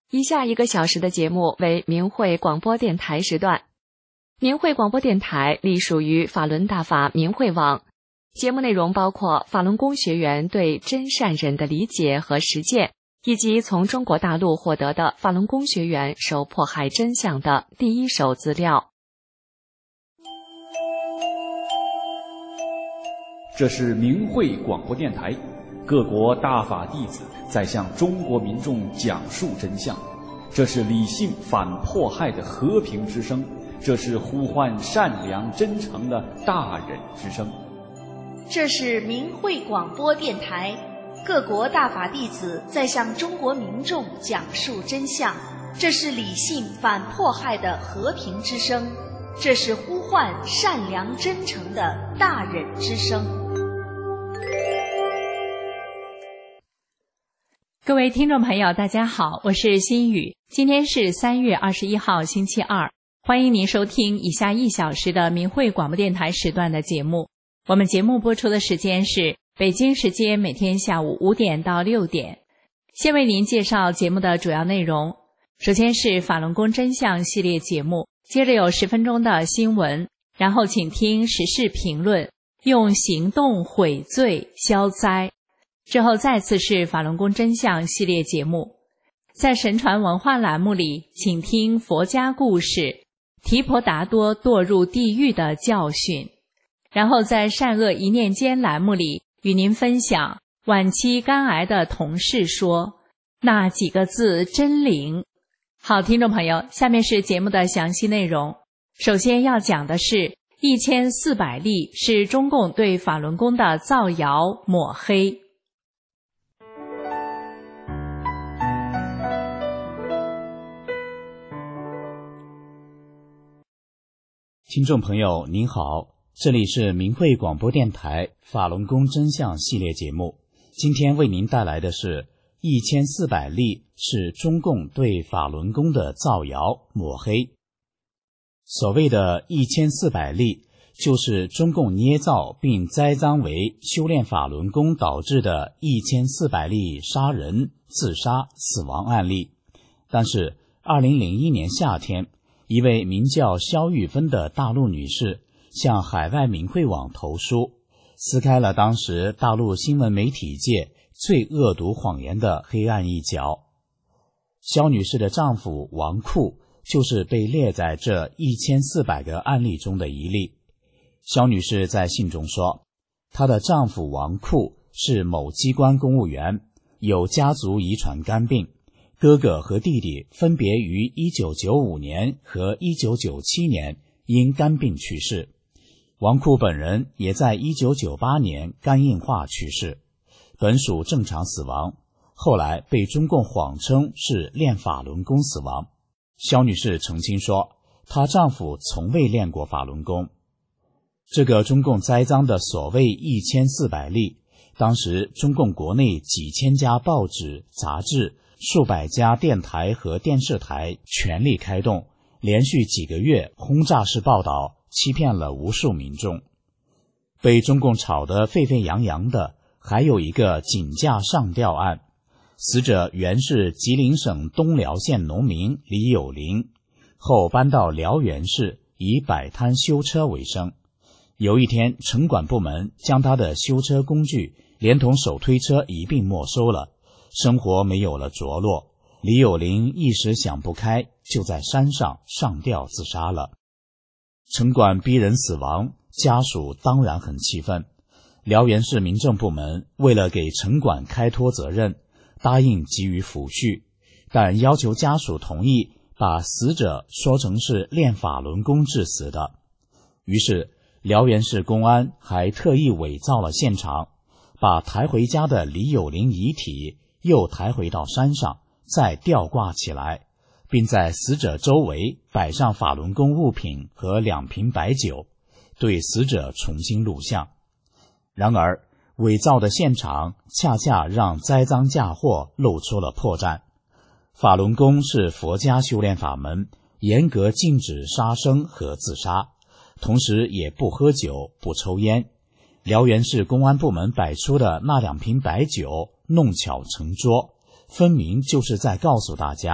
以下1个小时的节目为明慧广播电台时段。明慧广播电台隶属于法轮大法明慧网，节目内容包括法轮功学员对真善忍的理解和实践，以及从中国大陆获得的法轮功学员受迫害真相的第一手资料。 这是明慧广播电台，各国大法弟子在向中国民众讲述真相，这是理性反迫害的和平之声，这是呼唤善良真诚的大忍之声。 这是明慧广播电台，各国大法弟子在向中国民众讲述真相，这是理性反迫害的和平之声，这是呼唤善良真诚的大忍之声。 各位听众朋友大家好，我是心雨，今天是3月21号星期二，欢迎您收听以下1小时的明慧广播电台时段的节目。我们节目播出的时间是北京时间每天下午5点到6点。先为您介绍节目的主要内容，首先是法轮功真相系列节目，接着有10分钟的新闻，然后请听时事评论，用行动悔罪消灾。之后再次是法轮功真相系列节目，在神传文化栏目里，请听佛家故事提婆达多堕入地狱的教训。然后在善恶一念间栏目里，与您分享晚期肝癌的同事说那几个字真灵。好，听众朋友，下面是节目的详细内容。首先要讲的是1400例是中共对法轮功的造谣抹黑。 听众朋友您好，这里是明慧广播电台法轮功真相系列节目，今天为您带来的是1400例是中共对法轮功的造谣抹黑。所谓的1400例，就是中共捏造并栽赃为修炼法轮功导致的1400例杀人、自杀、死亡案例。但是2001年夏天，一位名叫肖玉芬的大陆女士向海外明慧网投书，撕开了当时大陆新闻媒体界最恶毒谎言的黑暗一角。肖女士的丈夫王库就是被列在这1400个案例中的一例。肖女士在信中说，她的丈夫王库是某机关公务员，有家族遗传肝病，哥哥和弟弟分别于1995年和1997年因肝病去世，王库本人也在1998年肝硬化去世，本属正常死亡，后来被中共谎称是练法轮功死亡。肖女士澄清说，她丈夫从未练过法轮功。这个中共栽赃的所谓1400例，当时中共国内几千家报纸、杂志、数百家电台和电视台全力开动，连续几个月轰炸式报道，欺骗了无数民众。被中共炒得沸沸扬扬的还有一个井架上吊案，死者原是吉林省东辽县农民李有林，后搬到辽源市，以摆摊修车为生。有一天，城管部门将他的修车工具连同手推车一并没收了，生活没有了着落。李有林一时想不开，就在山上上吊自杀了。城管逼人死亡，家属当然很气愤。辽源市民政部门为了给城管开脱责任，答应给予抚恤，但要求家属同意把死者说成是练法轮功致死的。于是辽源市公安还特意伪造了现场，把抬回家的李有林遗体又抬回到山上，再吊挂起来，并在死者周围摆上法轮功物品和2瓶白酒，对死者重新录像。然而伪造的现场恰恰让栽赃嫁祸露出了破绽。法轮功是佛家修炼法门，严格禁止杀生和自杀，同时也不喝酒不抽烟。辽源市公安部门摆出的那2瓶白酒弄巧成拙，分明就是在告诉大家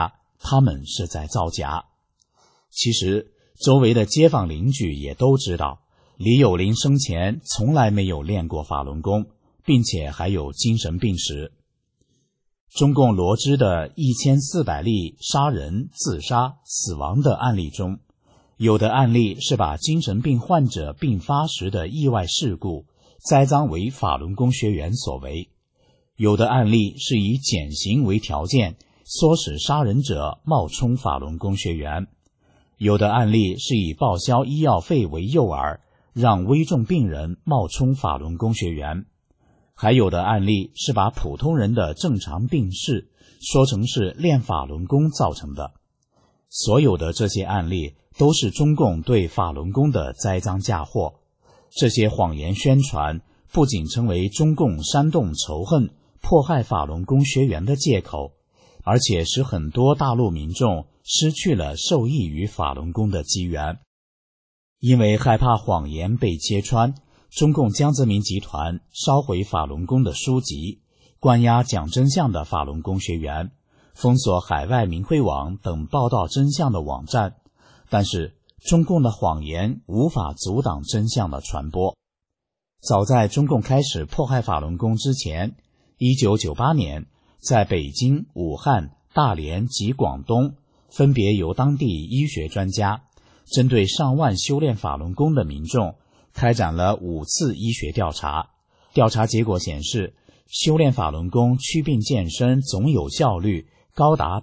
他们是在造假。其实周围的街坊邻居也都知道，李有林生前从来没有练过法轮功，并且还有精神病史。中共罗织的1400例杀人、自杀、死亡的案例中，有的案例是把精神病患者病发时的意外事故栽赃为法轮功学员所为，有的案例是以减刑为条件，唆使杀人者冒充法轮功学员，有的案例是以报销医药费为诱饵，让危重病人冒充法轮功学员，还有的案例是把普通人的正常病逝说成是练法轮功造成的。所有的这些案例都是中共对法轮功的栽赃嫁祸。这些谎言宣传不仅成为中共煽动仇恨、迫害法轮功学员的借口，而且使很多大陆民众失去了受益于法轮功的机缘。因为害怕谎言被揭穿，中共江泽民集团烧毁法轮功的书籍，关押讲真相的法轮功学员，封锁海外明慧网等报道真相的网站。但是中共的谎言无法阻挡真相的传播。早在中共开始迫害法轮功之前，1998年，在北京、武汉、大连及广东，分别由当地医学专家针对上万修炼法轮功的民众开展了5次医学调查。调查结果显示，修炼法轮功祛病健身总有效率高达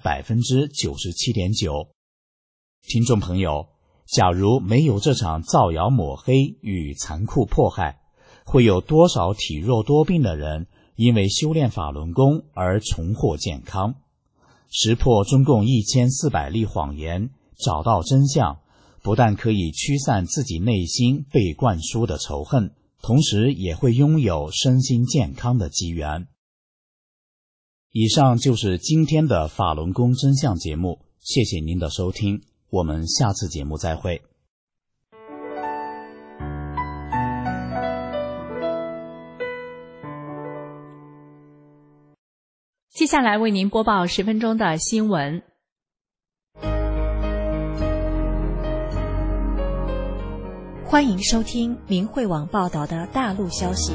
97.9%。 听众朋友，假如没有这场造谣抹黑与残酷迫害，会有多少体弱多病的人因为修炼法轮功而重获健康？识破中共1400例谎言，找到真相，不但可以驱散自己内心被灌输的仇恨，同时也会拥有身心健康的机缘。以上就是今天的法轮功真相节目，谢谢您的收听，我们下次节目再会。 接下来为您播报10分钟的新闻。 欢迎收听明慧网报道的大陆消息。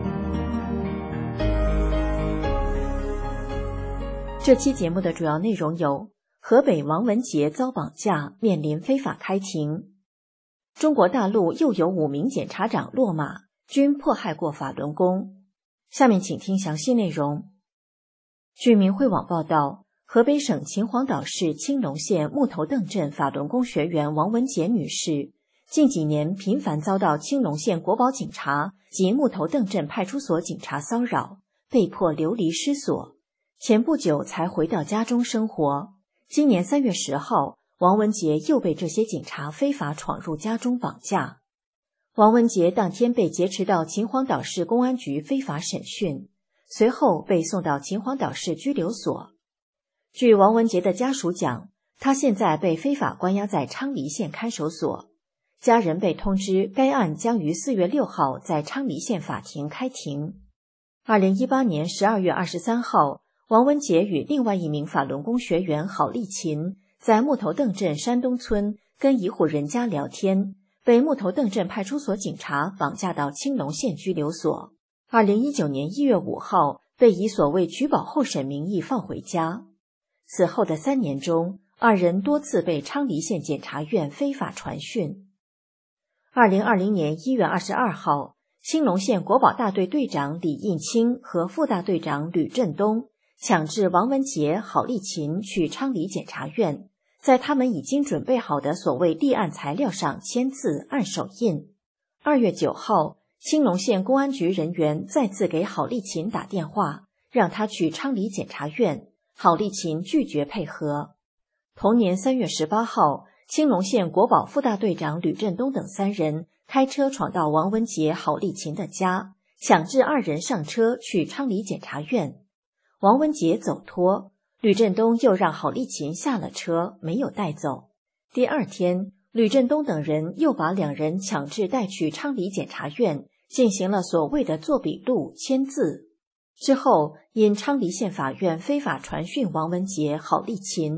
这期节目的主要内容有：河北王文杰遭绑架，面临非法开庭；中国大陆又有5名检察长落马，均迫害过法轮功。下面请听详细内容。据明慧网报道，河北省秦皇岛市青龙县木头邓镇法轮功学员王文杰女士，近几年频繁遭到青龙县国保警察及木头邓镇派出所警察骚扰，被迫流离失所。前不久才回到家中生活。今年3月10号，王文杰又被这些警察非法闯入家中绑架。王文杰当天被劫持到秦皇岛市公安局非法审讯，随后被送到秦皇岛市拘留所。据王文杰的家属讲，他现在被非法关押在昌黎县看守所，家人被通知该案将于4月6号在昌黎县法庭开庭。2018年12月23号，王文杰与另外一名法轮功学员郝丽琴在木头邓镇山东村跟一户人家聊天，被木头邓镇派出所警察绑架到青龙县拘留所。2019年1月5号，被以所谓取保候审名义放回家。此后的3年中，二人多次被昌黎县检察院非法传讯。2020年1月22号，青龙县国保大队队长李应清和副大队长吕振东强制王文杰、郝丽琴去昌黎检察院，在他们已经准备好的所谓立案材料上签字按手印。2月9号，青龙县公安局人员再次给郝丽琴打电话，让她去昌黎检察院，郝丽琴拒绝配合。同年3月18号，青龙县国保副大队长吕振东等3人开车闯到王文杰、郝丽琴的家，强制2人上车去昌黎检察院。王文杰走脱，吕振东又让郝丽琴下了车，没有带走。第2天，吕振东等人又把2人强制带去昌黎检察院，进行了所谓的做笔录、签字。之后，因昌黎县法院非法传讯王文杰、郝丽琴，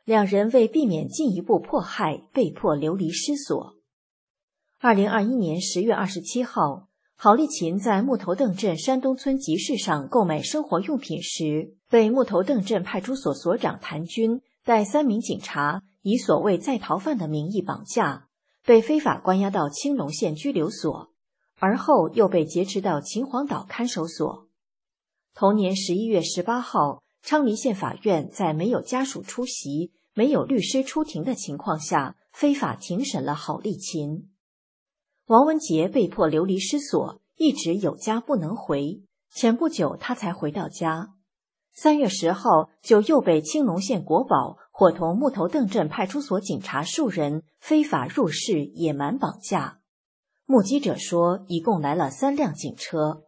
两人为避免进一步迫害，被迫流离失所。2021年10月27号，郝丽琴在木头邓镇山东村集市上购买生活用品时，被木头邓镇派出所所长谭军带3名警察以所谓在逃犯的名义绑架，被非法关押到青龙县拘留所，而后又被劫持到秦皇岛看守所。同年11月18号，昌黎县法院在没有家属出席、没有律师出庭的情况下，非法庭审了郝丽琴。王文杰被迫流离失所，一直有家不能回，前不久他才回到家。3月10号就又被青龙县国保伙同木头邓镇派出所警察数人非法入室野蛮绑架。目击者说，一共来了3辆警车。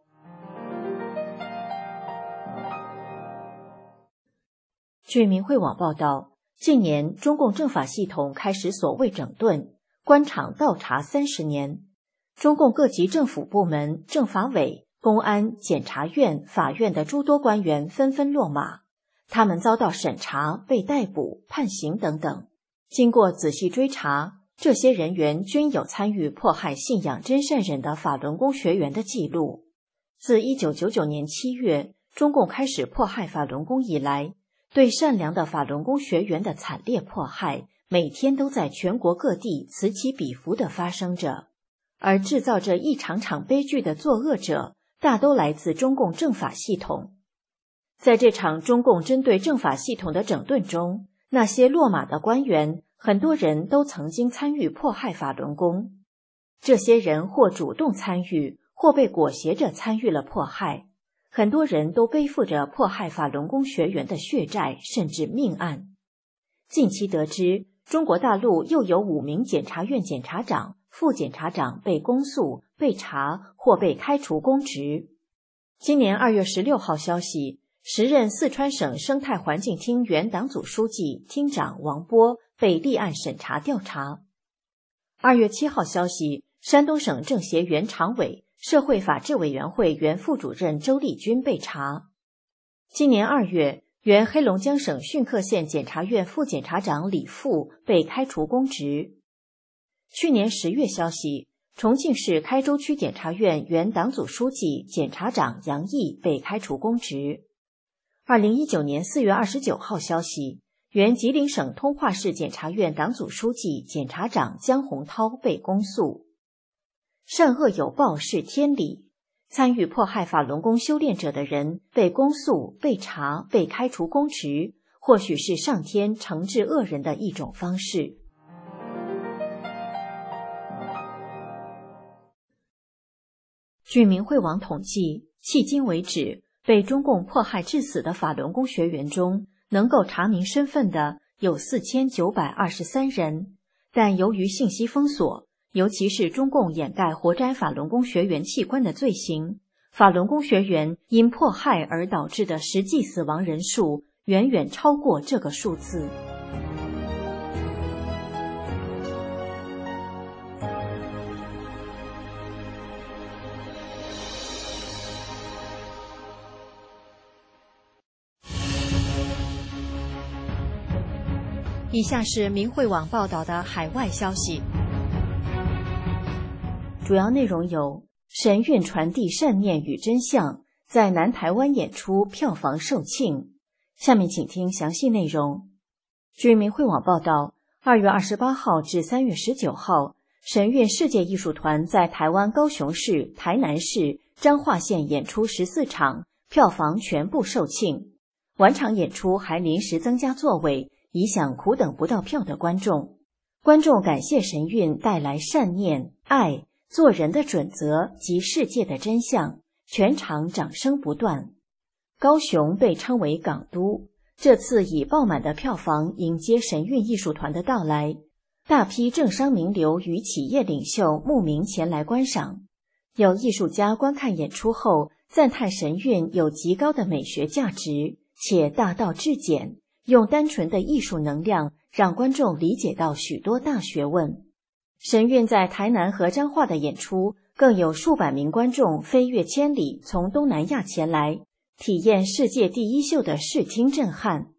据明慧网报道，近年中共政法系统开始所谓整顿，官场倒查30年。中共各级政府部门、政法委、公安、检察院、法院的诸多官员纷纷落马，他们遭到审查、被逮捕、判刑等等。经过仔细追查，这些人员均有参与迫害信仰真善忍的法轮功学员的记录。自1999年7月中共开始迫害法轮功以来，对善良的法轮功学员的惨烈迫害，每天都在全国各地此起彼伏地发生着。而制造着一场场悲剧的作恶者，大都来自中共政法系统。在这场中共针对政法系统的整顿中，那些落马的官员，很多人都曾经参与迫害法轮功。这些人或主动参与，或被裹挟着参与了迫害。很多人都背负着迫害法轮功学员的血债，甚至命案。近期得知，中国大陆又有5名检察院检察长、副检察长被公诉、被查或被开除公职。今年2月16号消息，时任四川省生态环境厅原党组书记、厅长王波被立案审查调查。2月7号消息，山东省政协原常委、社会法制委员会原副主任周立军被查。今年2月，原黑龙江省浚克县检察院副检察长李富被开除公职。去年10月消息，重庆市开州区检察院原党组书记、检察长杨毅被开除公职。2019年4月29号消息，原吉林省通化市检察院党组书记、检察长江洪涛被公诉。善恶有报是天理，参与迫害法轮功修炼者的人被公诉、被查、被开除公职，或许是上天惩治恶人的一种方式。据明慧网统计，迄今为止，被中共迫害致死的法轮功学员中，能够查明身份的有4923人，但由于信息封锁，尤其是中共掩盖活摘法轮功学员器官的罪行，法轮功学员因迫害而导致的实际死亡人数远远超过这个数字。以下是明慧网报道的海外消息，主要内容有：神韵传递善念与真相，在南台湾演出票房售罄。下面请听详细内容。据明慧网报道，2月28号至3月19号，神韵世界艺术团在台湾高雄市、台南市、彰化县演出14场，票房全部售罄。晚场演出还临时增加座位，以享苦等不到票的观众。观众感谢神韵带来善念、爱、做人的准则及世界的真相，全场掌声不断。高雄被称为港都，这次以爆满的票房迎接神韵艺术团的到来，大批政商名流与企业领袖慕名前来观赏。有艺术家观看演出后赞叹神韵有极高的美学价值，且大道至简，用单纯的艺术能量让观众理解到许多大学问。神韵在台南和彰化的演出，更有数百名观众飞越千里从东南亚前来，体验世界第一秀的视听震撼。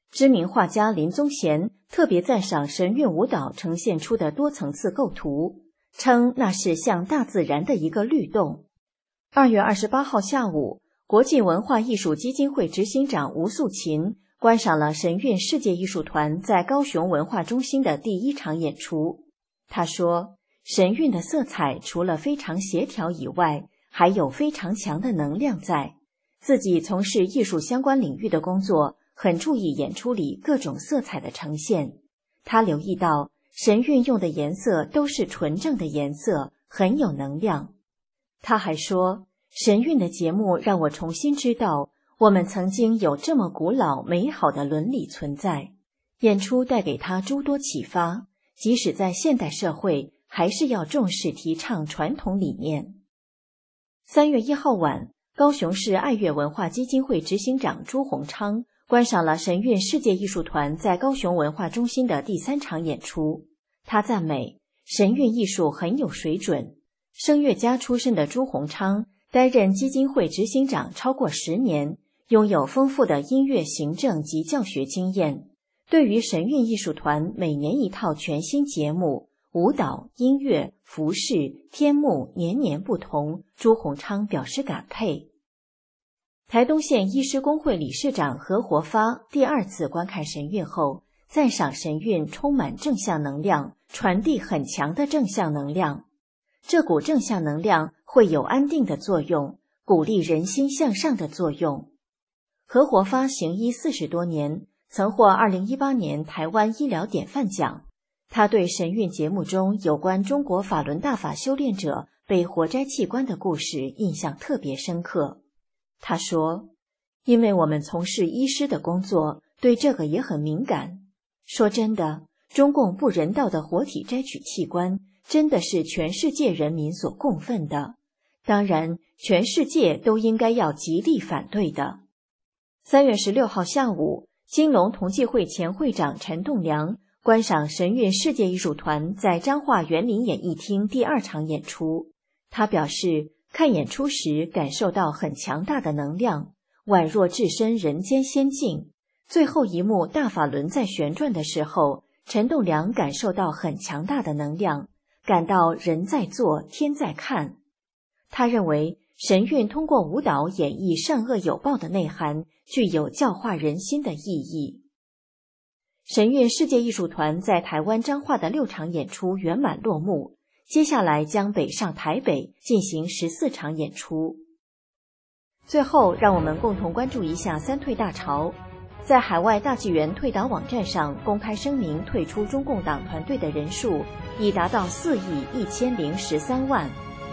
知名画家林宗贤特别赞赏神韵舞蹈呈现出的多层次构图，称那是像大自然的一个律动。2月28号下午，国际文化艺术基金会执行长吴素琴观赏了神韵世界艺术团在高雄文化中心的第1场演出。他说，神韵的色彩除了非常协调以外，还有非常强的能量在。自己从事艺术相关领域的工作，很注意演出里各种色彩的呈现。他留意到神韵用的颜色都是纯正的颜色，很有能量。他还说，神韵的节目让我重新知道我们曾经有这么古老美好的伦理存在。演出带给他诸多启发，即使在现代社会，还是要重视提倡传统理念。3月1号晚，高雄市爱乐文化基金会执行长朱鸿昌观赏了神韵世界艺术团在高雄文化中心的第3场演出。他赞美神韵艺术很有水准。声乐家出身的朱鸿昌担任基金会执行长超过10年，拥有丰富的音乐行政及教学经验。对于神韵艺术团每年一套全新节目，舞蹈、音乐、服饰、天幕年年不同，朱鸿昌表示感佩。台东县医师公会理事长何活发第2次观看神韵后，赞赏神韵充满正向能量，传递很强的正向能量。这股正向能量会有安定的作用，鼓励人心向上的作用。何活发行医40多年，曾获2018年台湾医疗典范奖。他对神韵节目中有关中国法轮大法修炼者被活摘器官的故事印象特别深刻。他说，因为我们从事医师的工作，对这个也很敏感。说真的，中共不人道的活体摘取器官真的是全世界人民所共愤的，当然全世界都应该要极力反对的。3月16号下午，金龙同济会前会长陈栋梁观赏神韵世界艺术团在彰化园林演艺厅第2场演出。他表示，看演出时感受到很强大的能量，宛若置身人间仙境。最后一幕大法轮在旋转的时候，陈栋梁感受到很强大的能量，感到人在做，天在看。他认为神韵通过舞蹈演绎善恶有报的内涵，具有教化人心的意义。神韵世界艺术团在台湾彰化的6场演出圆满落幕，接下来将北上台北进行14场演出。最后，让我们共同关注一下3退大潮。在海外大纪元退党网站上公开声明退出中共党团队的人数已达到4亿1013万。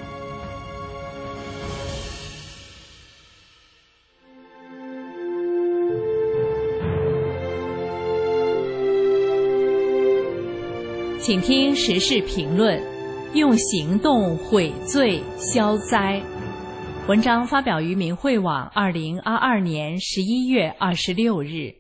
请听时事评论，用行动毁罪消灾。文章发表于明慧网2022年11月26日。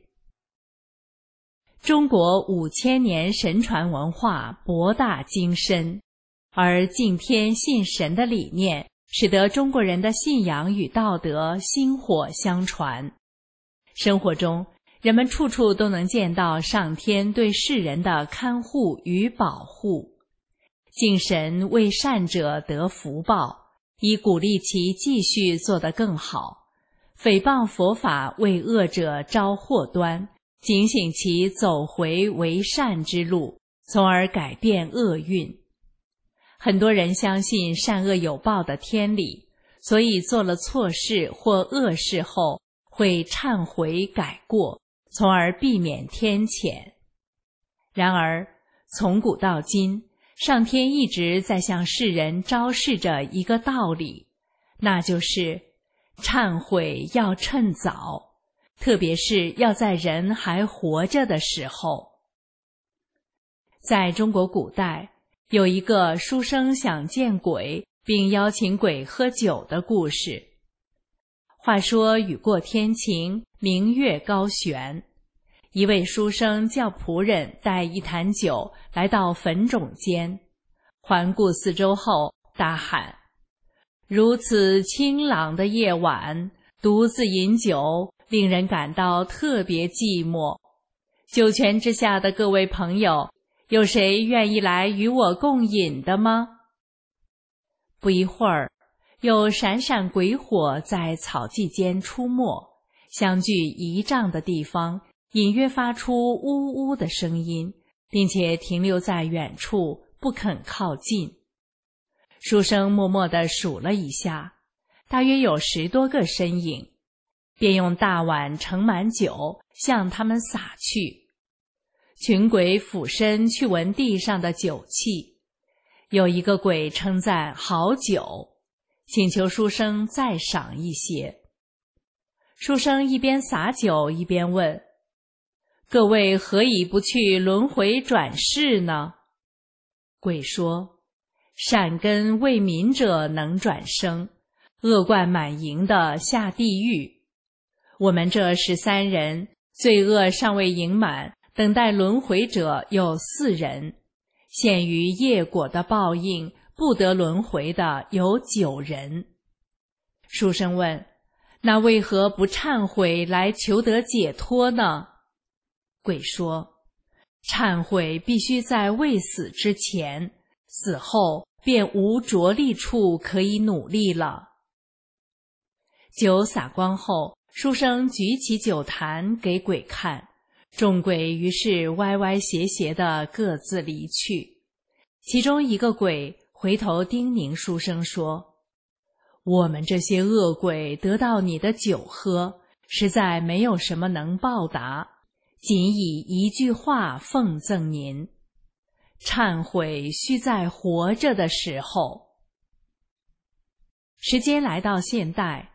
中国5000年神传文化博大精深，而敬天信神的理念使得中国人的信仰与道德薪火相传。生活中，人们处处都能见到上天对世人的看护与保护。敬神为善者得福报，以鼓励其继续做得更好；诽谤佛法为恶者招祸端，警醒其走回为善之路，从而改变厄运。很多人相信善恶有报的天理，所以做了错事或恶事后会忏悔改过，从而避免天谴。然而，从古到今，上天一直在向世人昭示着一个道理，那就是忏悔要趁早，特别是要在人还活着的时候。在中国古代，有一个书生想见鬼并邀请鬼喝酒的故事。话说雨过天晴，明月高悬，一位书生叫仆人带一坛酒来到坟冢间，环顾四周后大喊：如此清朗的夜晚，独自饮酒，令人感到特别寂寞。 九泉之下的各位朋友，有谁愿意来与我共饮的吗？不一会儿，有闪闪鬼火在草迹间出没，相距1丈的地方，隐约发出呜呜的声音，并且停留在远处，不肯靠近。书生默默地数了一下，大约有10多个身影，便用大碗盛满酒向他们洒去。群鬼俯身去闻地上的酒气，有一个鬼称赞好酒，请求书生再赏一些。书生一边洒酒一边问：各位何以不去轮回转世呢？鬼说：善根未泯者能转生，恶贯满盈的下地狱。我们这13人，罪恶尚未盈满，等待轮回者有4人，限于业果的报应，不得轮回的有9人。书生问：那为何不忏悔来求得解脱呢？鬼说：忏悔必须在未死之前，死后便无着力处可以努力了。酒洒光后，书生举起酒坛给鬼看，众鬼于是歪歪斜斜地各自离去。其中一个鬼回头叮咛书生说：我们这些恶鬼得到你的酒喝，实在没有什么能报答，仅以一句话奉赠您：忏悔须在活着的时候。时间来到现代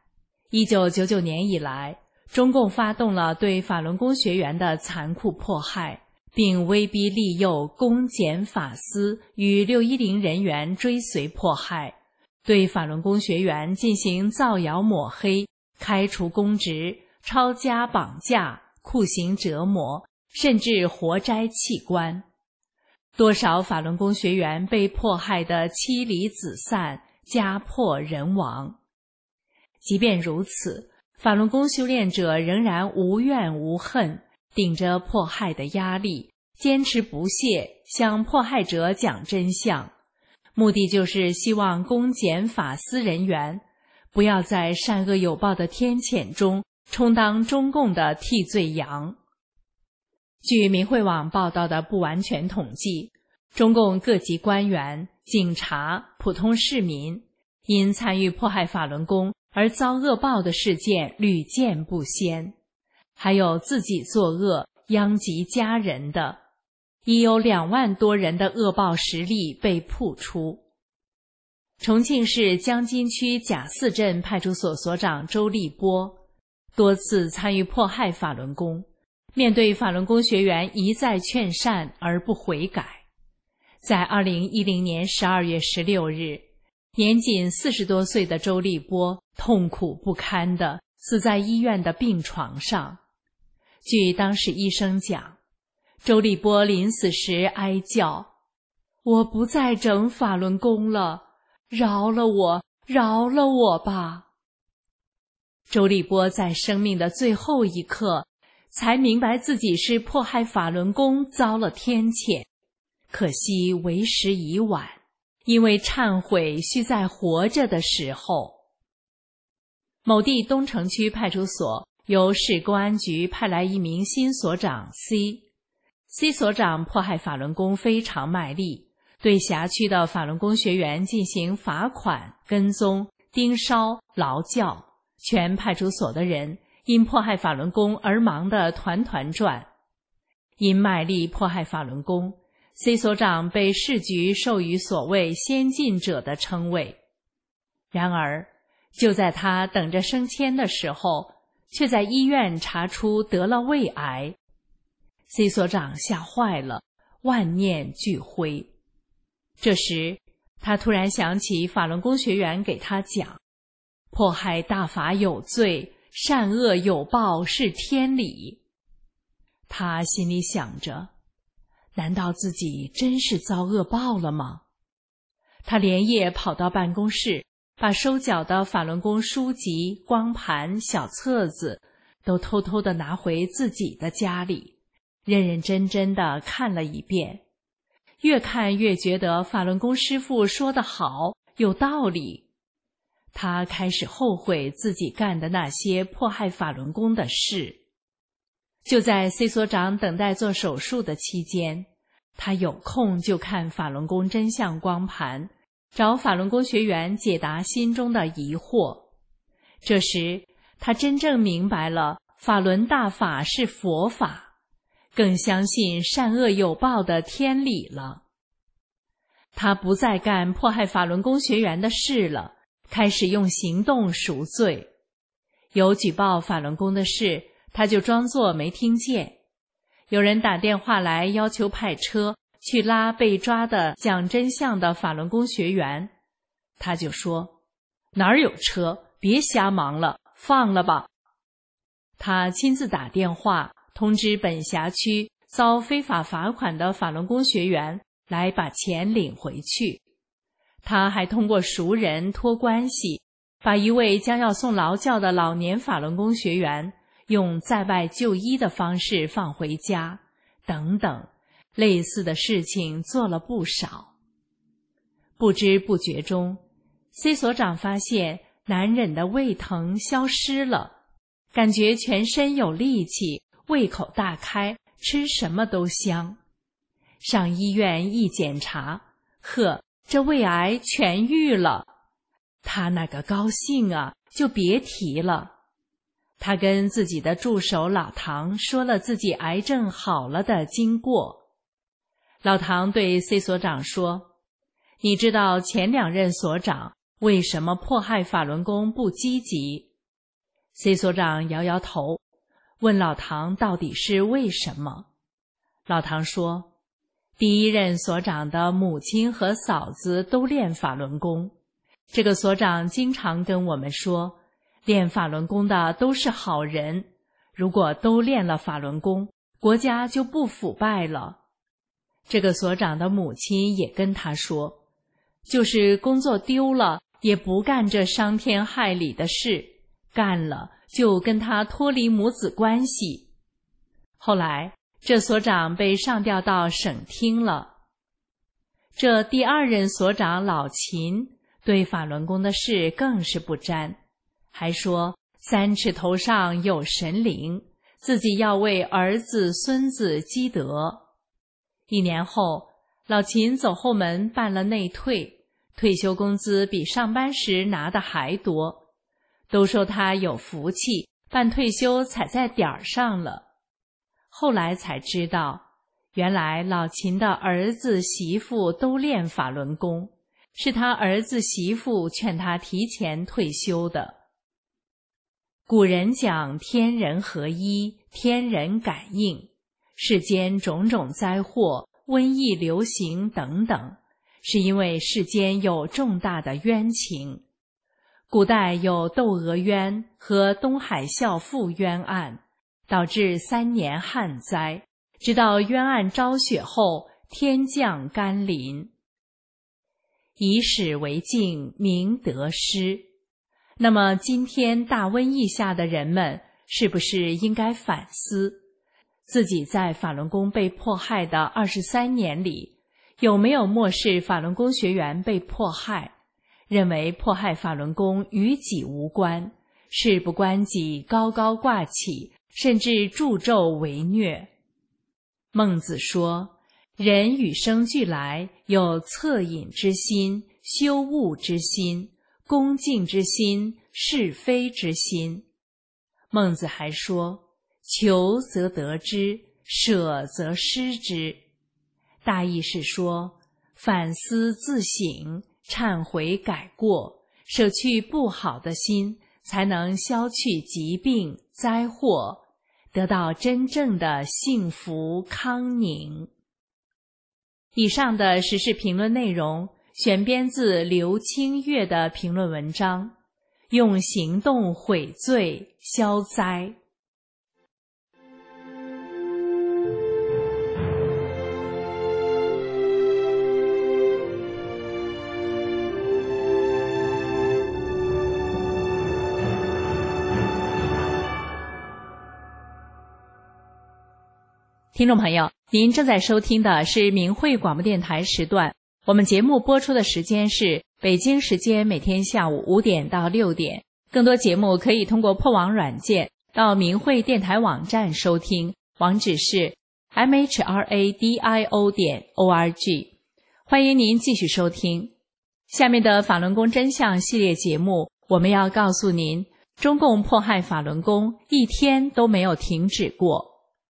，1999年以来，中共发动了对法轮功学员的残酷迫害，并威逼利诱公检法司与610人员追随迫害，对法轮功学员进行造谣抹黑，开除公职，抄家绑架，酷刑折磨，甚至活摘器官。多少法轮功学员被迫害得妻离子散，家破人亡。即便如此，法轮功修炼者仍然无怨无恨，顶着迫害的压力，坚持不懈向迫害者讲真相，目的就是希望公检法司人员不要在善恶有报的天谴中充当中共的替罪羊。据明慧网报道的不完全统计，中共各级官员、警察、普通市民因参与迫害法轮功而遭恶报的事件屡见不鲜，还有自己作恶殃及家人的，已有2万多人的恶报实例被曝出。重庆市江津区贾寺镇派出所所长周立波多次参与迫害法轮功，面对法轮功学员一再劝善而不悔改。在2010年12月16日，年仅40多岁的周立波痛苦不堪地死在医院的病床上。据当时医生讲，周立波临死时哀叫：我不再整法轮功了，饶了我，饶了我吧。周立波在生命的最后一刻才明白自己是迫害法轮功遭了天谴，可惜为时已晚，因为忏悔须在活着的时候。某地东城区派出所由市公安局派来一名新所长 C 所长迫害法轮功非常卖力，对辖区的法轮功学员进行罚款、跟踪、盯梢、劳教，全派出所的人因迫害法轮功而忙得团团转。因卖力迫害法轮功， C 所长被市局授予所谓先进者的称谓。然而就在他等着升迁的时候，却在医院查出得了胃癌。 C 所长吓坏了，万念俱灰。这时他突然想起法轮功学员给他讲，迫害大法有罪，善恶有报是天理。他心里想着，难道自己真是遭恶报了吗？他连夜跑到办公室，把收缴的法轮功书籍、光盘、小册子都偷偷地拿回自己的家里， 认认真真地看了一遍，越看越觉得法轮功师父说得好，有道理。他开始后悔自己干的那些迫害法轮功的事。就在 C 所长等待做手术的期间，他有空就看法轮功真相光盘，找法轮功学员解答心中的疑惑。这时他真正明白了法轮大法是佛法，更相信善恶有报的天理了。他不再干迫害法轮功学员的事了，开始用行动赎罪。有举报法轮功的事，他就装作没听见。有人打电话来要求派车去拉被抓的讲真相的法轮功学员，他就说：哪儿有车，别瞎忙了，放了吧。他亲自打电话通知本辖区遭非法罚款的法轮功学员来把钱领回去。他还通过熟人托关系，把一位将要送劳教的老年法轮功学员用在外就医的方式放回家，等等，类似的事情做了不少。不知不觉中 ，C 所长发现难忍的胃疼消失了，感觉全身有力气，胃口大开，吃什么都香。上医院一检查，呵，这胃癌痊愈了。他那个高兴啊，就别提了。他跟自己的助手老唐说了自己癌症好了的经过。老唐对 C 所长说：你知道前2任所长为什么迫害法轮功不积极？ C 所长摇摇头，问老唐到底是为什么。老唐说，第1任所长的母亲和嫂子都练法轮功，这个所长经常跟我们说，练法轮功的都是好人，如果都练了法轮功，国家就不腐败了。这个所长的母亲也跟他说，就是工作丢了，也不干这伤天害理的事，干了就跟他脱离母子关系。后来这所长被上调到省厅了。这第2任所长老秦对法轮功的事更是不沾，还说3尺头上有神灵，自己要为儿子孙子积德。1年后，老秦走后门办了内退，退休工资比上班时拿的还多，都说他有福气，办退休踩在点儿上了。后来才知道，原来老秦的儿子媳妇都练法轮功，是他儿子媳妇劝他提前退休的。古人讲天人合一，天人感应，世间种种灾祸、瘟疫流行等等，是因为世间有重大的冤情。古代有窦娥冤和东海孝妇冤案，导致3年旱灾，直到冤案昭雪后，天降甘霖。以史为镜，明得失。那么今天大瘟疫下的人们，是不是应该反思，自己在法轮功被迫害的23年里，有没有漠视法轮功学员被迫害，认为迫害法轮功与己无关，事不关己，高高挂起，甚至助纣为虐。孟子说，人与生俱来，有恻隐之心、羞恶之心、恭敬之心、是非之心。孟子还说，求则得之，舍则失之。大意是说，反思自省，忏悔改过，舍去不好的心，才能消去疾病灾祸，得到真正的幸福康宁。以上的时事评论内容选编自刘清月的评论文章，用行动悔罪消灾。 听众朋友，您正在收听的是明慧广播电台时段，我们节目播出的时间是北京时间每天下午5点到6点。更多节目可以通过破网软件到明慧电台网站收听，网址是 mhradio.org。 欢迎您继续收听下面的法轮功真相系列节目，我们要告诉您，中共迫害法轮功一天都没有停止过。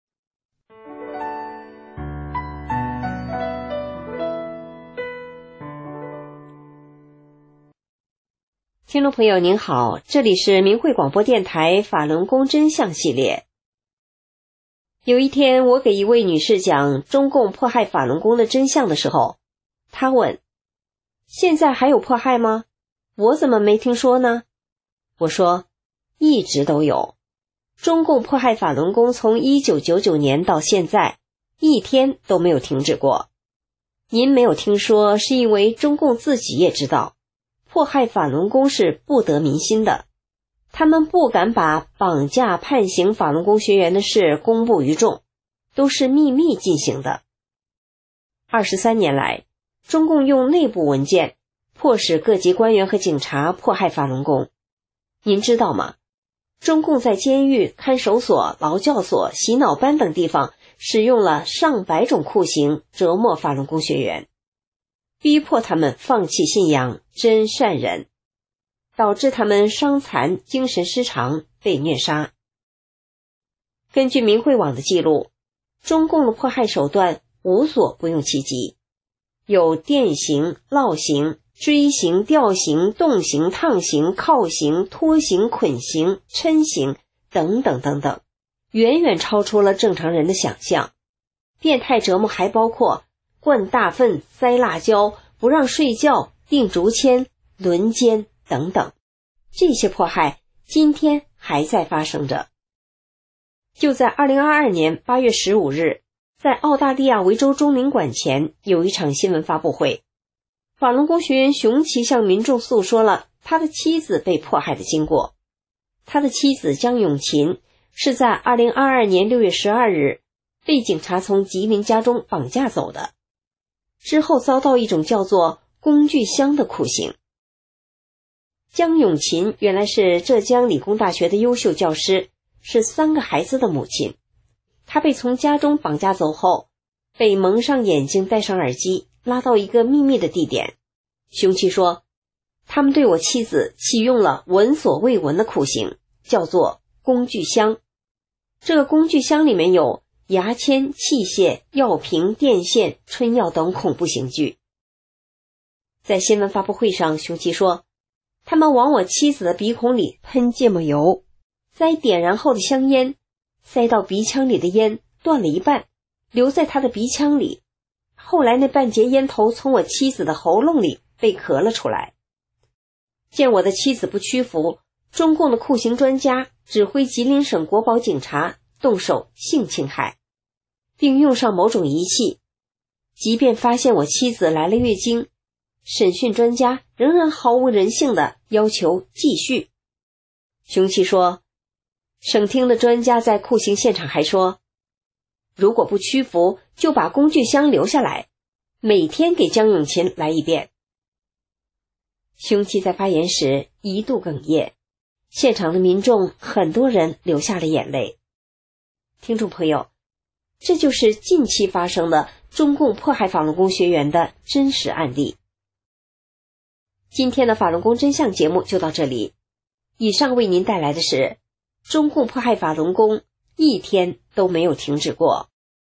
听众朋友您好，这里是明慧广播电台法轮功真相系列。有一天我给一位女士讲中共迫害法轮功的真相的时候，她问，现在还有迫害吗？我怎么没听说呢？我说，一直都有。中共迫害法轮功从1999年到现在，一天都没有停止过。您没有听说，是因为中共自己也知道，迫害法轮功是不得民心的，他们不敢把绑架判刑法轮功学员的事公布于众，都是秘密进行的。23年来，中共用内部文件迫使各级官员和警察迫害法轮功。您知道吗？中共在监狱、看守所、劳教所、洗脑班等地方使用了上百种酷刑折磨法轮功学员，逼迫他们放弃信仰真善忍，导致他们伤残、精神失常，被虐杀。根据明慧网的记录，中共的迫害手段无所不用其极，有电刑、烙刑、锥刑、吊刑、冻刑、烫刑、铐刑、拖刑、捆刑、抻刑等等等等，远远超出了正常人的想象。变态折磨还包括灌大粪、塞辣椒、不让睡觉、钉竹签、轮奸等等，这些迫害今天还在发生着。就在2022年8月15日，在澳大利亚维州中领馆前有一场新闻发布会，法轮功学员熊奇向民众诉说了他的妻子被迫害的经过。他的妻子江永琴是在2022年6月12日被警察从吉林家中绑架走的，之后遭到一种叫做工具箱的酷刑。江永琴原来是浙江理工大学的优秀教师，是3个孩子的母亲。她被从家中绑架走后，被蒙上眼睛，戴上耳机，拉到一个秘密的地点。凶器说，他们对我妻子启用了闻所未闻的酷刑，叫做工具箱。这个工具箱里面有牙签、器械、药瓶、电线、春药等恐怖刑具。在新闻发布会上，凶器说，他们往我妻子的鼻孔里喷芥末油，塞点燃后的香烟，塞到鼻腔里的烟断了一半，留在他的鼻腔里，后来那半截烟头从我妻子的喉咙里被咳了出来。见我的妻子不屈服，中共的酷刑专家指挥吉林省国保警察动手性侵害，并用上某种仪器，即便发现我妻子来了月经，审讯专家仍然毫无人性地要求继续。凶器说，省厅的专家在酷刑现场还说，如果不屈服，就把工具箱留下来，每天给江永琴来一遍。凶器在发言时一度哽咽，现场的民众很多人流下了眼泪。听众朋友，这就是近期发生的中共迫害法轮功学员的真实案例。今天的法轮功真相节目就到这里，以上为您带来的是中共迫害法轮功一天都没有停止过。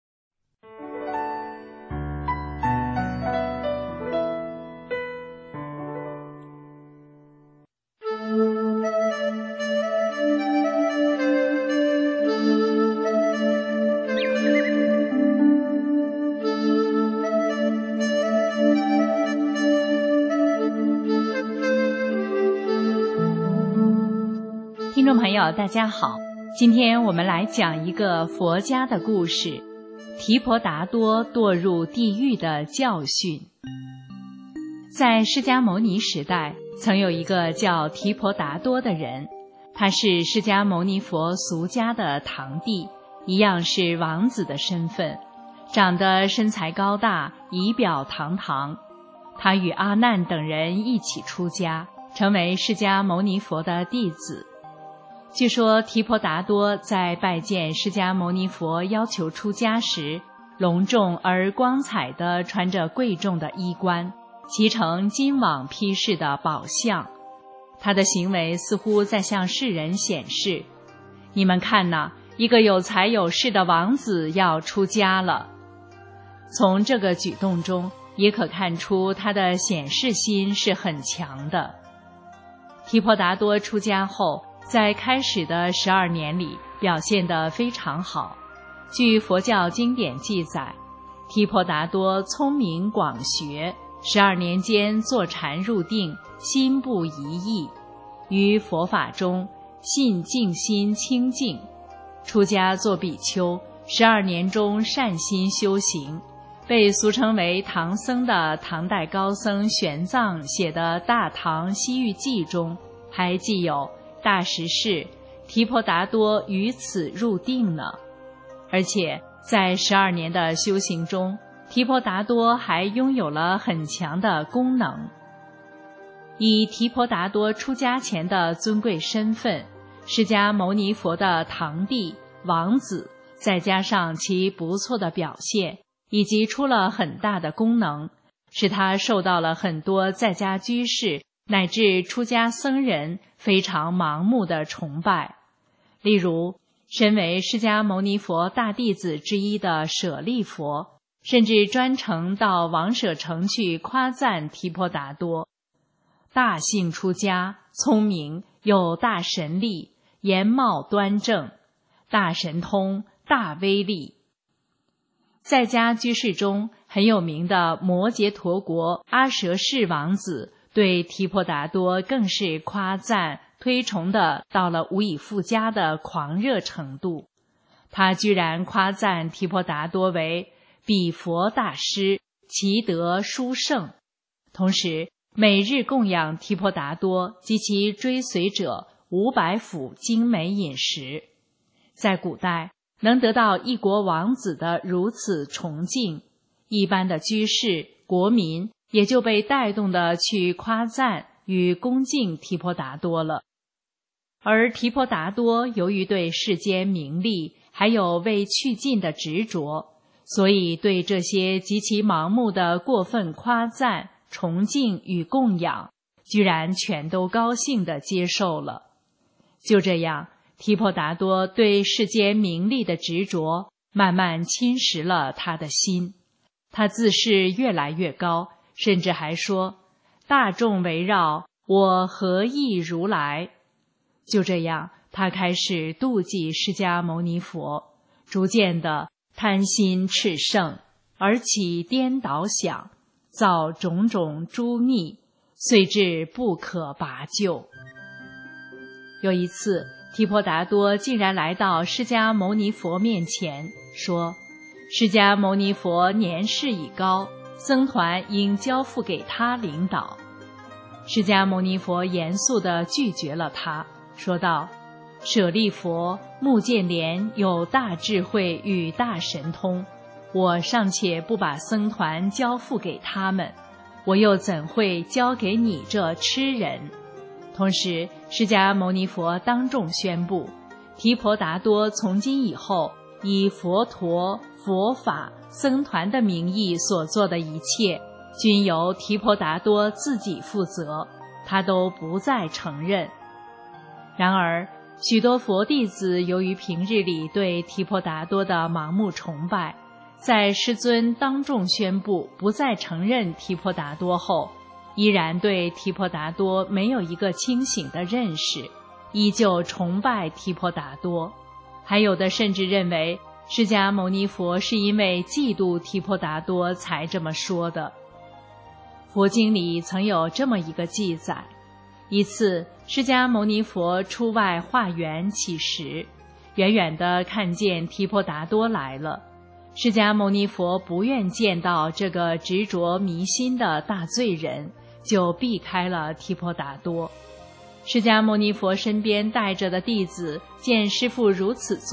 听众朋友大家好，今天我们来讲一个佛家的故事，提婆达多堕入地狱的教训。在释迦牟尼时代，曾有一个叫提婆达多的人，他是释迦牟尼佛俗家的堂弟， 一样是王子的身份，长得身材高大，仪表堂堂。他与阿难等人一起出家，成为释迦牟尼佛的弟子。据说提婆达多在拜见释迦牟尼佛要求出家时，隆重而光彩地穿着贵重的衣冠，骑乘金网披饰的宝象。他的行为似乎在向世人显示，你们看哪，一个有才有势的王子要出家了。从这个举动中也可看出他的显示心是很强的。提婆达多出家后，在开始的12年里表现得非常好。据佛教经典记载，提婆达多聪明广学，12年间坐禅入定，心不移逸，于佛法中信静心清净。出家做比丘，12年中善心修行，被俗称为唐僧的唐代高僧玄奘写的《大唐西域记》中还记有大实是提婆达多于此入定呢。而且在12年的修行中，提婆达多还拥有了很强的功能。以提婆达多出家前的尊贵身份，释迦牟尼佛的堂弟、王子，再加上其不错的表现，以及出了很大的功能，使他受到了很多在家居士乃至出家僧人非常盲目的崇拜。例如，身为释迦牟尼佛大弟子之一的舍利佛，甚至专程到王舍城去夸赞提婆达多：大姓出家，聪明，有大神力，颜貌端正，大神通，大威力。在家居士中很有名的摩羯陀国阿舍氏王子对提婆达多更是夸赞推崇的到了无以复加的狂热程度。他居然夸赞提婆达多为比佛大师，其德殊胜，同时每日供养提婆达多及其追随者500府精美饮食。在古代，能得到一国王子的如此崇敬，一般的居士、国民也就被带动的去夸赞与恭敬提婆达多了。而提婆达多由于对世间名利还有未去尽的执着，所以对这些极其盲目的过分夸赞、崇敬与供养，居然全都高兴地接受了。就这样，提婆达多对世间名利的执着慢慢侵蚀了他的心，他自视越来越高，甚至还说：大众围绕，我何益如来。就这样，他开始妒忌释迦牟尼佛，逐渐的贪心炽盛，而起颠倒想，造种种诸逆，遂至不可拔救。有一次，提婆达多竟然来到释迦牟尼佛面前，说：释迦牟尼佛年事已高，僧团应交付给他领导。释迦牟尼佛严肃地拒绝了他，说道：舍利佛、目犍连有大智慧与大神通，我尚且不把僧团交付给他们，我又怎会交给你这痴人？同时，释迦牟尼佛当众宣布，提婆达多从今以后以佛陀、佛法、僧团的名义所做的一切，均由提婆达多自己负责，他都不再承认。然而，许多佛弟子由于平日里对提婆达多的盲目崇拜，在师尊当众宣布不再承认提婆达多后，依然对提婆达多没有一个清醒的认识，依旧崇拜提婆达多。还有的甚至认为释迦牟尼佛是因为嫉妒提婆达多才这么说的。佛经里曾有这么一个记载：一次，释迦牟尼佛出外化缘乞食，远远地看见提婆达多来了。释迦牟尼佛不愿见到这个执着迷心的大罪人，就避开了提婆达多。释迦牟尼佛身边带着的弟子见师父如此做，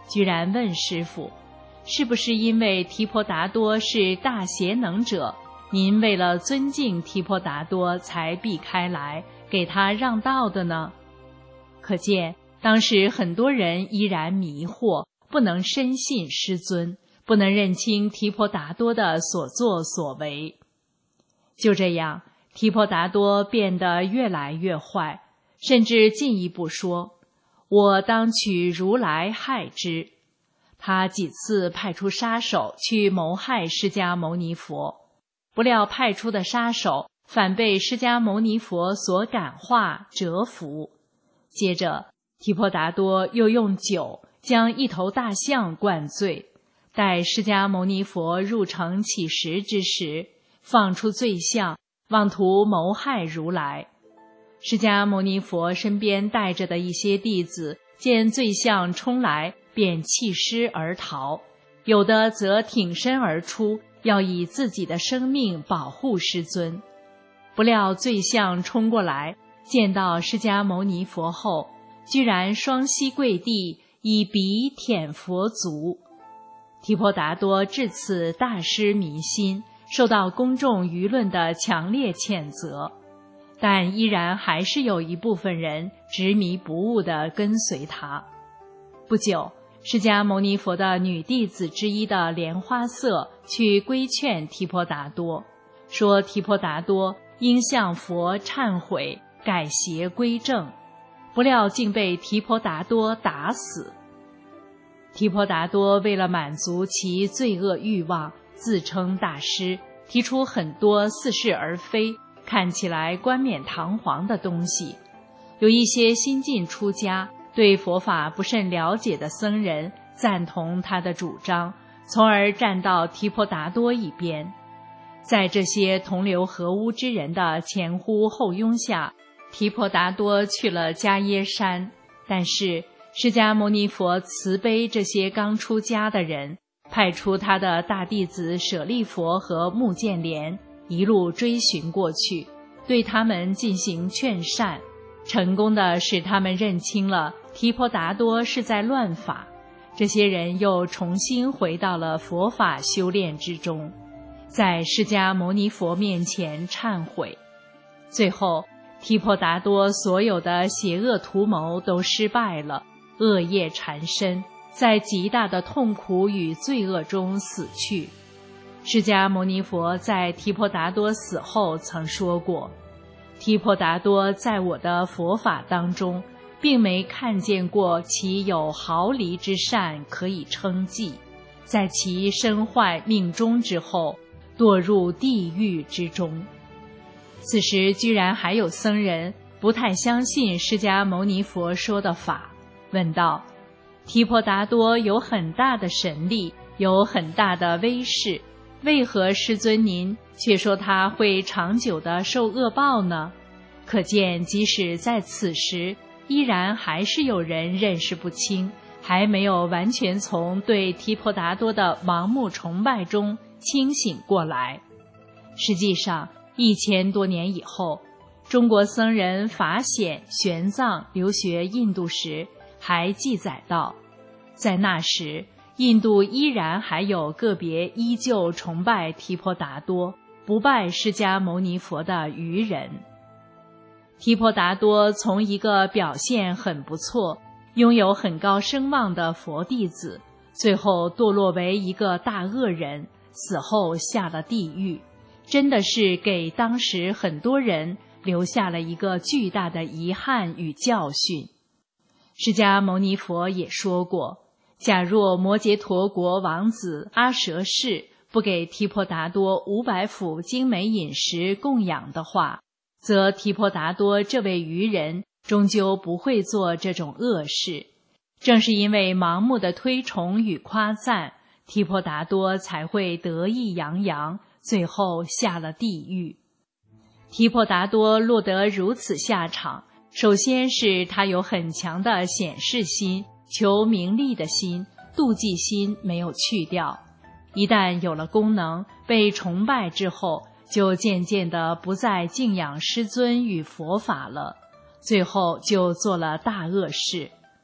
居然问师父，是不是因为提婆达多是大贤能者，您为了尊敬提婆达多才避开来，给他让道的呢？可见当时很多人依然迷惑，不能深信师尊，不能认清提婆达多的所作所为。就这样，提婆达多变得越来越坏，甚至进一步说，我当取如来害之。他几次派出杀手去谋害释迦牟尼佛，不料派出的杀手反被释迦牟尼佛所感化折服。接着提婆达多又用酒将一头大象灌醉，待释迦牟尼佛入城乞食之时，放出醉象，妄图谋害如来。释迦牟尼佛身边带着的一些弟子见醉象冲来，便弃师而逃，有的则挺身而出，要以自己的生命保护师尊。不料醉象冲过来，见到释迦牟尼佛后，居然双膝跪地，以鼻舔佛足。提婆达多至此大失民心，受到公众舆论的强烈谴责，但依然还是有一部分人执迷不悟地跟随他。不久，释迦牟尼佛的女弟子之一的莲花色去规劝提婆达多，说提婆达多应向佛忏悔，改邪归正，不料竟被提婆达多打死。提婆达多为了满足其罪恶欲望，自称大师，提出很多似是而非，看起来冠冕堂皇的东西。有一些新晋出家，对佛法不甚了解的僧人赞同他的主张，从而站到提婆达多一边。在这些同流合污之人的前呼后拥下，提婆达多去了迦耶山，但是释迦牟尼佛慈悲这些刚出家的人，派出他的大弟子舍利佛和目犍连一路追寻过去，对他们进行劝善，成功的使他们认清了提婆达多是在乱法。这些人又重新回到了佛法修炼之中，在释迦牟尼佛面前忏悔。最后提婆达多所有的邪恶图谋都失败了，恶业缠身，在极大的痛苦与罪恶中死去。释迦牟尼佛在提婆达多死后曾说过，提婆达多在我的佛法当中，并没看见过其有毫厘之善可以称计，在其身坏命终之后，堕入地狱之中。此时居然还有僧人不太相信释迦牟尼佛说的法，问道，提婆达多有很大的神力，有很大的威势，为何师尊您却说他会长久的受恶报呢？可见即使在此时，依然还是有人认识不清，还没有完全从对提婆达多的盲目崇拜中清醒过来。实际上1000多年以后，中国僧人法显、玄奘留学印度时，还记载到，在那时印度依然还有个别依旧崇拜提婆达多，不拜释迦牟尼佛的愚人。提婆达多从一个表现很不错，拥有很高声望的佛弟子，最后堕落为一个大恶人，死后下了地狱，真的是给当时很多人留下了一个巨大的遗憾与教训。释迦牟尼佛也说过，假若摩羯陀国王子阿舍氏不给提婆达多500府精美饮食供养的话，则提婆达多这位愚人终究不会做这种恶事。正是因为盲目的推崇与夸赞，提婆达多才会得意洋洋，最后下了地狱。提婆达多落得如此下场，首先是他有很强的显示心，求名利的心，妒忌心没有去掉。一旦有了功能，被崇拜之后，就渐渐地不再敬仰师尊与佛法了，最后就做了大恶事。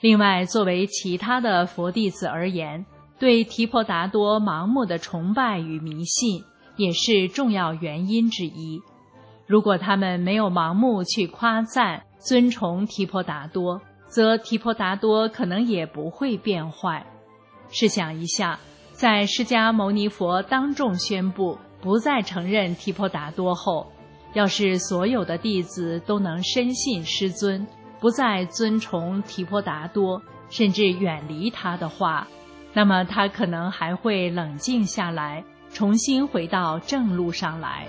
另外，作为其他的佛弟子而言，对提婆达多盲目的崇拜与迷信也是重要原因之一。如果他们没有盲目去夸赞、尊崇提婆达多，则提婆达多可能也不会变坏。试想一下，在释迦牟尼佛当众宣布不再承认提婆达多后，要是所有的弟子都能深信师尊，不再尊崇提婆达多，甚至远离他的话，那么他可能还会冷静下来，重新回到正路上来。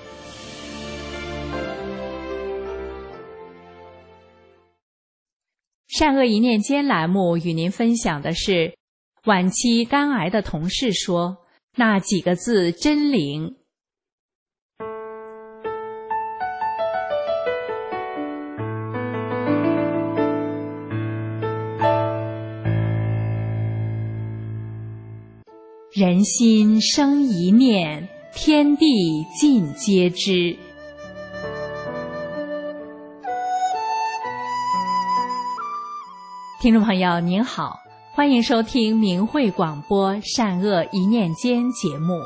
善恶一念间栏目与您分享的是晚期肝癌的同事说那几个字真灵。人心生一念，天地尽皆知。听众朋友您好，欢迎收听明慧广播善恶一念间节目。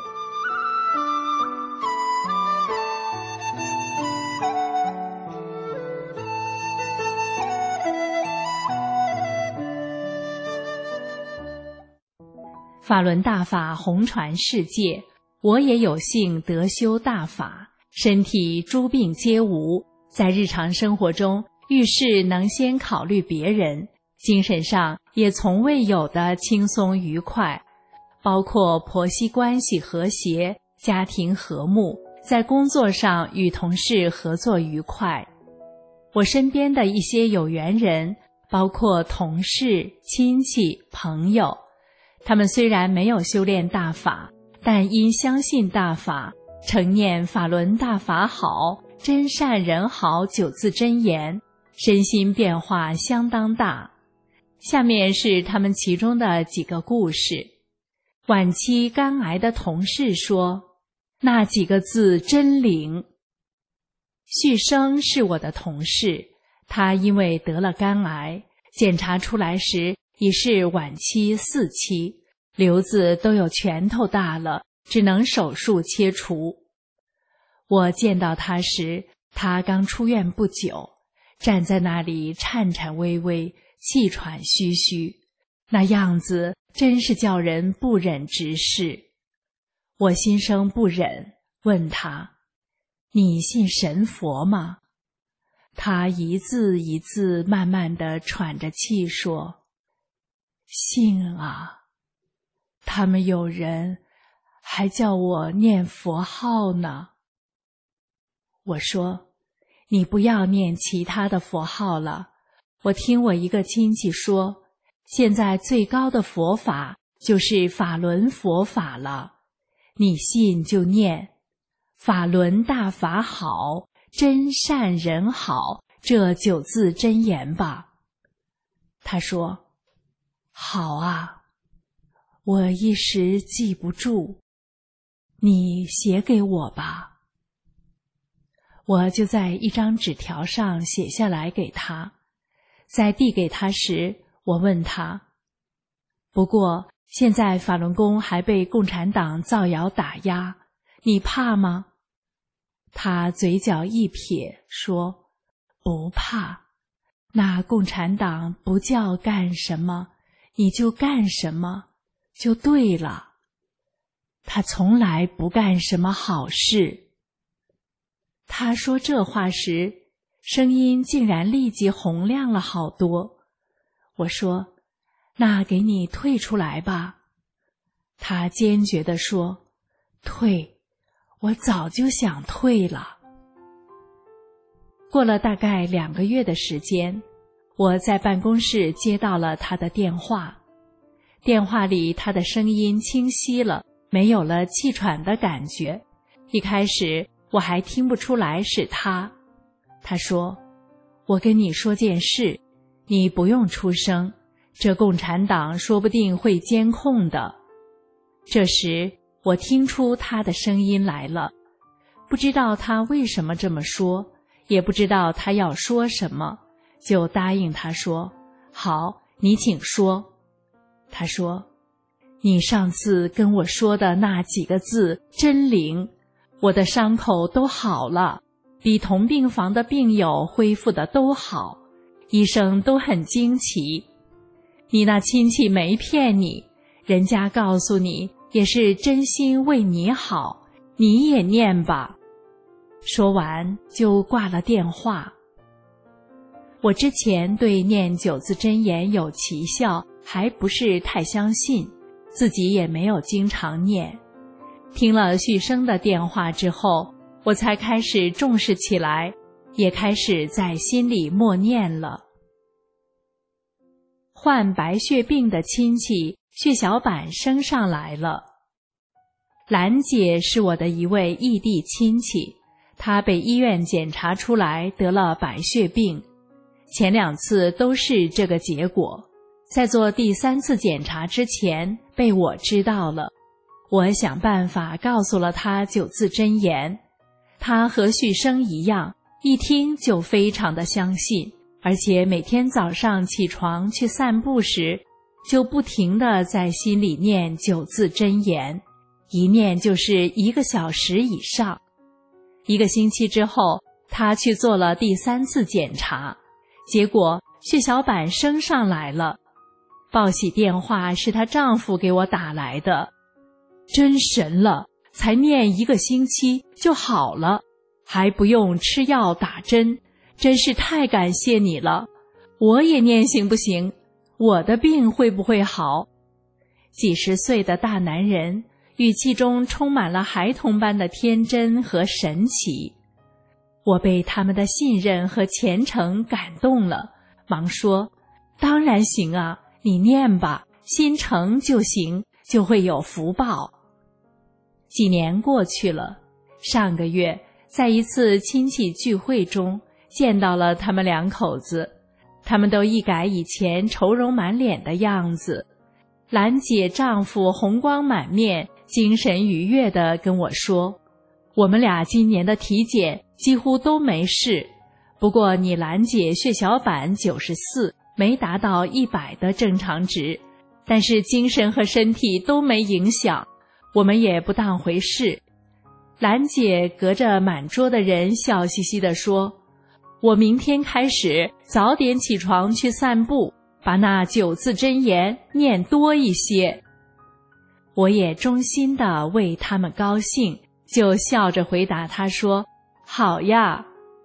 法轮大法红传世界，我也有幸得修大法，身体诸病皆无，在日常生活中遇事能先考虑别人，精神上也从未有的轻松愉快，包括婆媳关系和谐，家庭和睦，在工作上与同事合作愉快。我身边的一些有缘人，包括同事、亲戚、朋友，他们虽然没有修炼大法，但因相信大法，承念法轮大法好，真善人好9字真言，身心变化相当大。下面是他们其中的几个故事。晚期肝癌的同事说，那几个字真灵。旭生是我的同事，他因为得了肝癌，检查出来时已是晚期4期，瘤子都有拳头大了，只能手术切除。我见到他时，他刚出院不久，站在那里颤颤巍巍，气喘吁吁，那样子真是叫人不忍直视。我心生不忍，问他，你信神佛吗？他一字一字慢慢地喘着气说，信啊，他们有人还叫我念佛号呢。我说，你不要念其他的佛号了，我听我一个亲戚说，现在最高的佛法就是法轮佛法了，你信就念法轮大法好，真善人好，这9字真言吧。他说，好啊，我一时记不住，你写给我吧。我就在一张纸条上写下来给他，在递给他时，我问他，不过现在法轮功还被共产党造谣打压，你怕吗？他嘴角一撇说，不怕，那共产党不叫干什么，你就干什么，就对了。他从来不干什么好事。他说这话时，声音竟然立即洪亮了好多。我说，那给你退出来吧。他坚决地说，退，我早就想退了。过了大概2个月的时间，我在办公室接到了他的电话。电话里他的声音清晰了，没有了气喘的感觉。一开始我还听不出来是他。他说，我跟你说件事，你不用出声，这共产党说不定会监控的。这时我听出他的声音来了，不知道他为什么这么说，也不知道他要说什么，就答应他说，好， 你请说。他说，你上次跟我说的那几个字真灵，我的伤口都好了，比同病房的病友恢复的都好，医生都很惊奇。你那亲戚没骗你，人家告诉你也是真心为你好，你也念吧。说完就挂了电话。我之前对念九字真言有奇效还不是太相信，自己也没有经常念。听了旭升的电话之后，我才开始重视起来，也开始在心里默念了。患白血病的亲戚血小板升上来了。兰姐是我的一位异地亲戚，她被医院检查出来得了白血病，前2次都是这个结果，在做第3次检查之前被我知道了。我想办法告诉了她9字真言，她和旭升一样，一听就非常的相信，而且每天早上起床去散步时，就不停地在心里念9字真言，一念就是1个小时以上。1个星期之后，她去做了第3次检查，结果血小板升上来了。报喜电话是她丈夫给我打来的，真神了，才念1个星期就好了，还不用吃药打针，真是太感谢你了。我也念行不行？我的病会不会好？几十岁的大男人，语气中充满了孩童般的天真和神奇。我被他们的信任和虔诚感动了，忙说，当然行啊，你念吧，心诚就行，就会有福报。几年过去了，上个月在一次亲戚聚会中见到了他们2口子，他们都一改以前愁容满脸的样子。兰姐丈夫红光满面，精神愉悦地跟我说，我们俩今年的体检几乎都没事，不过你兰姐血小板94，没达到100的正常值，但是精神和身体都没影响，我们也不当回事。兰姐隔着满桌的人笑嘻嘻地说，我明天开始早点起床去散步，把那9字真言念多一些。我也衷心地为他们高兴，就笑着回答他说，好呀。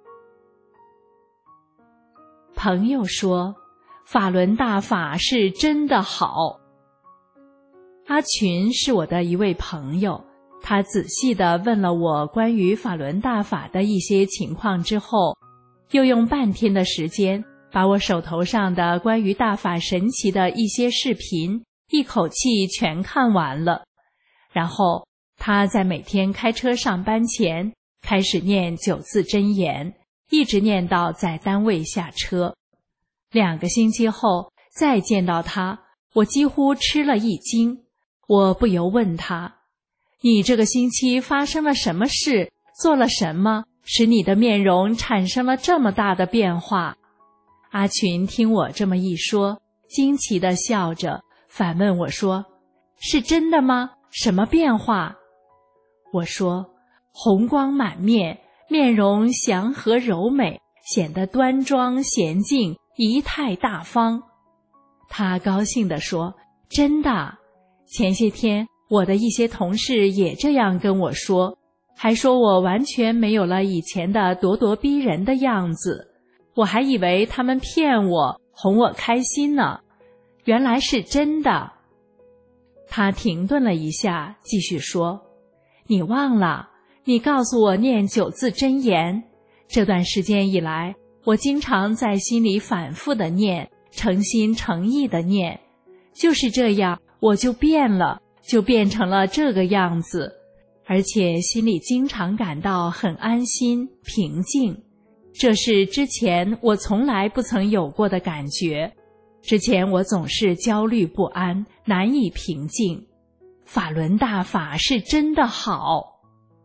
朋友说，法轮大法是真的好。阿群是我的一位朋友，他仔细地问了我关于法轮大法的一些情况之后，又用半天的时间把我手头上的关于大法神奇的一些视频一口气全看完了。然后他在每天开车上班前开始念9字真言，一直念到在单位下车。2个星期后再见到他，我几乎吃了一惊。我不由问他，你这个星期发生了什么事，做了什么，使你的面容产生了这么大的变化？阿群听我这么一说，惊奇地笑着，反问我说，是真的吗？什么变化？我说，红光满面，面容祥和柔美，显得端庄娴静，仪态大方。他高兴地说，真的。前些天我的一些同事也这样跟我说，还说我完全没有了以前的咄咄逼人的样子，我还以为他们骗我，哄我开心呢，原来是真的。他停顿了一下，继续说，你忘了，你告诉我念9字真言，这段时间以来，我经常在心里反复的念，诚心诚意的念，就是这样，我就变了，就变成了这个样子，而且心里经常感到很安心平静，这是之前我从来不曾有过的感觉。之前我总是焦虑不安，难以平静。法轮大法是真的好。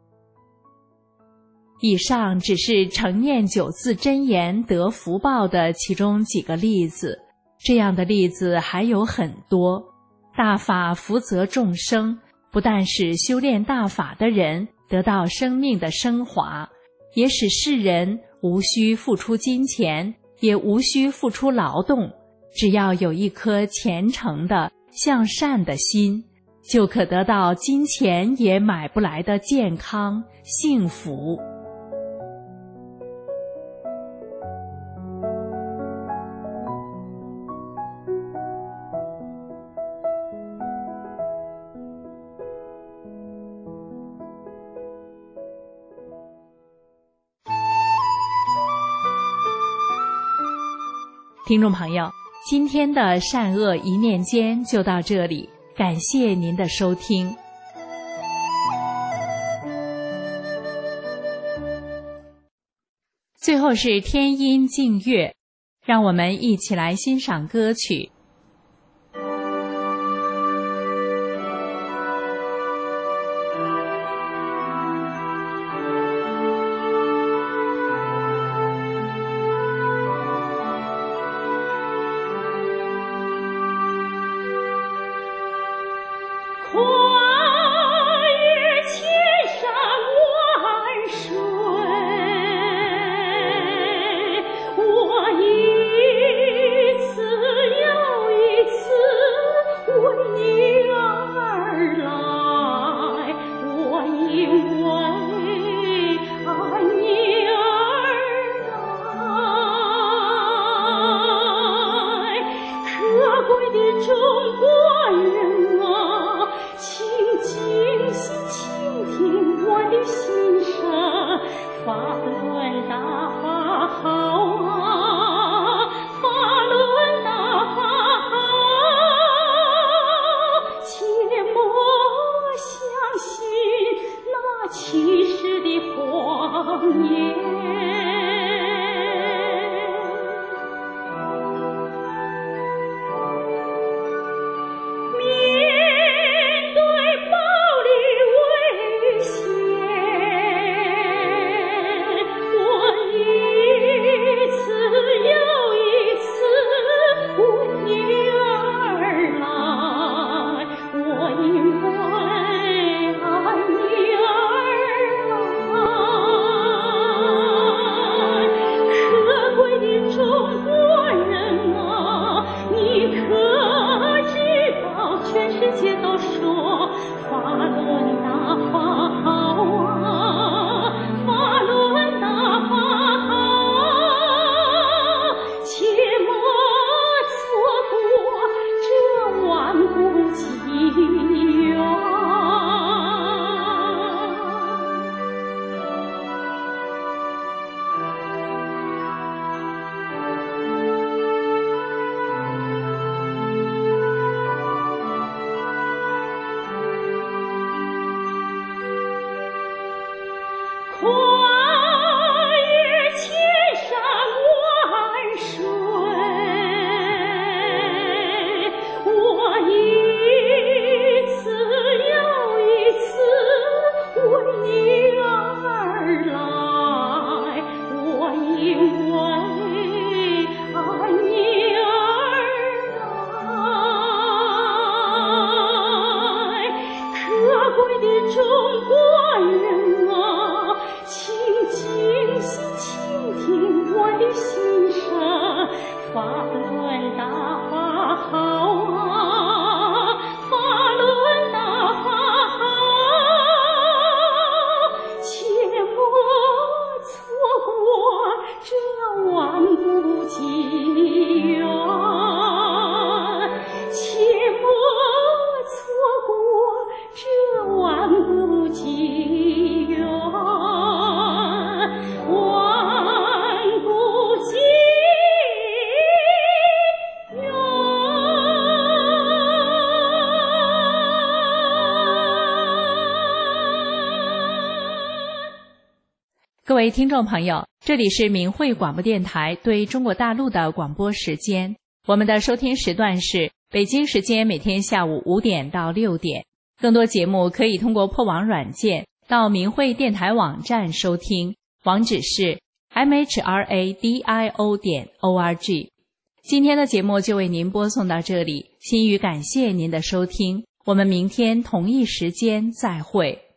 以上只是承念9字真言得福报的其中几个例子， 这样的例子还有很多。大法福泽众生，不但使修炼大法的人得到生命的升华，也使世人无需付出金钱，也无需付出劳动，只要有一颗虔诚的向善的心，就可得到金钱也买不来的健康幸福。听众朋友，今天的善恶一念间就到这里，感谢您的收听。最后是天音净月，让我们一起来欣赏歌曲。各位听众朋友，这里是明慧广播电台对中国大陆的广播时间，我们的收听时段是北京时间每天下午5点到6点。更多节目可以通过破网软件到明慧电台网站收听，网址是mhradio.org。 今天的节目就为您播送到这里，心语感谢您的收听，我们明天同一时间再会。